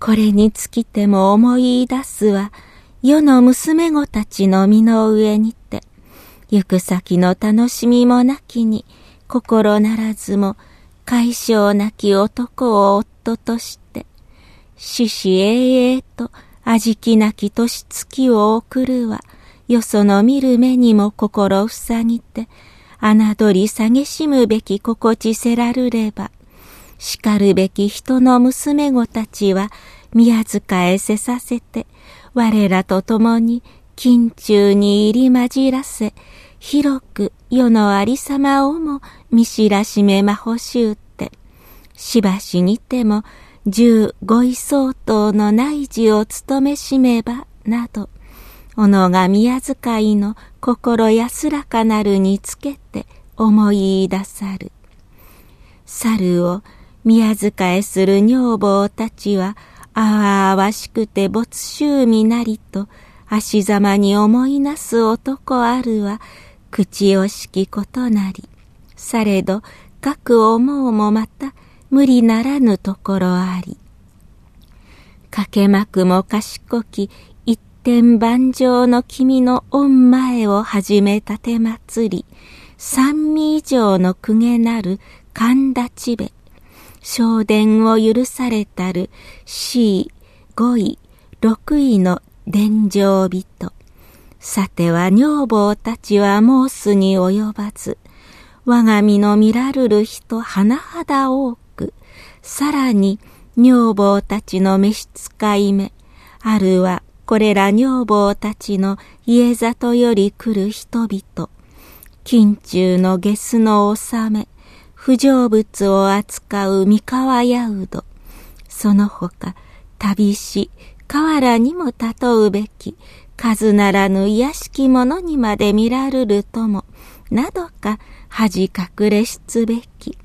これにつきても思い出すは、世の娘子たちの身の上にて、行く先の楽しみもなきに、心ならずも、解消なき男を夫として、死死永遠と味気なき年月を送るは、よその見る目にも心塞ぎて、侮り蔑しむべき心地せらるれば、しかるべき人の娘子たちは宮塚へせさせて、我らと共に近中に入り混じらせ、広く世のありさまをも見知らしめまほしゅうて、しばしにても15位相当の内事を務めしめば、など、おのが宮遣いの心安らかなるにつけて思い出さる。猿を宮遣いする女房たちは、あわしくて没収味なりと、足ざまに思いなす男あるは、口惜しきことなり。されど、かく思うもまた、無理ならぬところあり。かけまくも賢き、一点万丈の君の御前をはじめ立てまつり、三味以上の公家なる神立ちべ、昇殿を許されたる四位、五位、六位の殿上人。さては女房たちは申すに及ばず、我が身の見らるる人甚だ多く、さらに女房たちの召使い目、あるはこれら女房たちの家里より来る人々、近中の下須の納め、不成物を扱う三河屋うど、その他旅し河原にも例うべき数ならぬ卑しき者にまで見らるるとも、などか恥隠れしつべき。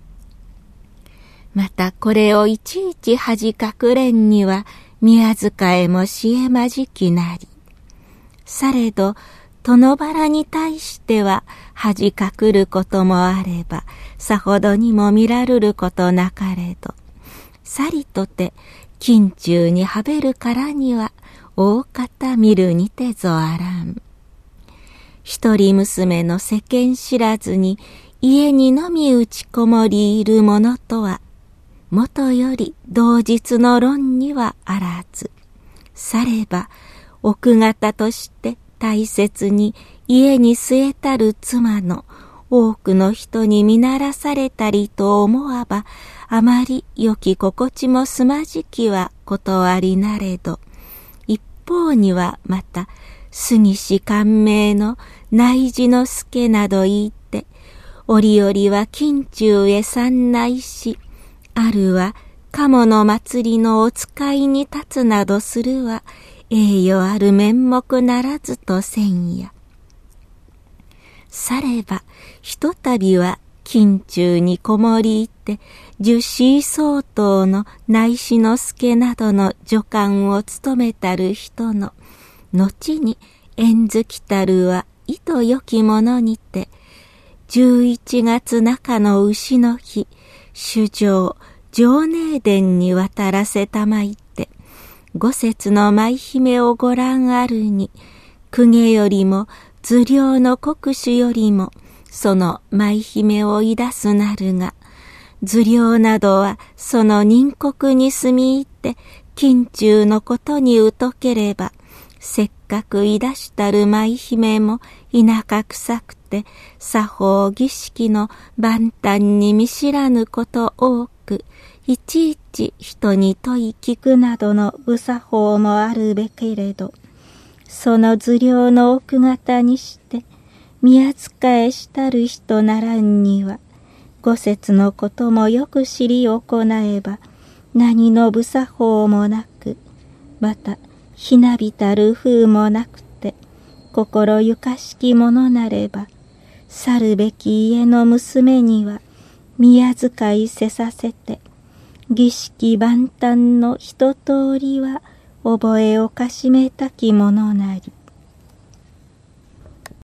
またこれをいちいち恥隠れんには宮遣いもしえまじきなり。されど殿原に対しては恥隠ることもあれば、さほどにも見らるることなかれど、さりとて近中にはべるからには大方見るにてぞあらん。一人娘の世間知らずに家にのみ打ちこもりいるものとは、もとより同日の論にはあらず、されば奥方として大切に家に据えたる妻の多くの人に見習されたりと思わば、あまり良き心地もすまじきは断りなれど、一方にはまた杉氏官名の内侍之助など言って、折々は近中へ参内し、あるは鴨の祭りのお使いに立つなどするは、栄誉ある面目ならずとせんや。さればひとたびは近中にこもりいて、十四位相当の内侍之助などの助官を務めたる人の、後に縁づきたるは意図良きものにて、11月中の丑の日、主上上寧殿に渡らせたまいて、五節の舞姫をご覧あるに、公家よりも頭領の国主よりもその舞姫をいだすなるが、頭領などはその人国に住み入って近中のことに疎ければ、せっかくいだしたる舞姫も田舎臭くて作法儀式の万端に見知らぬこと多く、いちいち人に問い聞くなどの無作法もあるべけれど、その頭領の奥方にして宮遣いしたる人ならんには、五節のこともよく知り行えば何の無作法もなく、またひなびたる風もなくて心ゆかしきものなれば、去るべき家の娘には宮遣いせさせて、儀式万端の一通りは覚えをかしめたきものなり。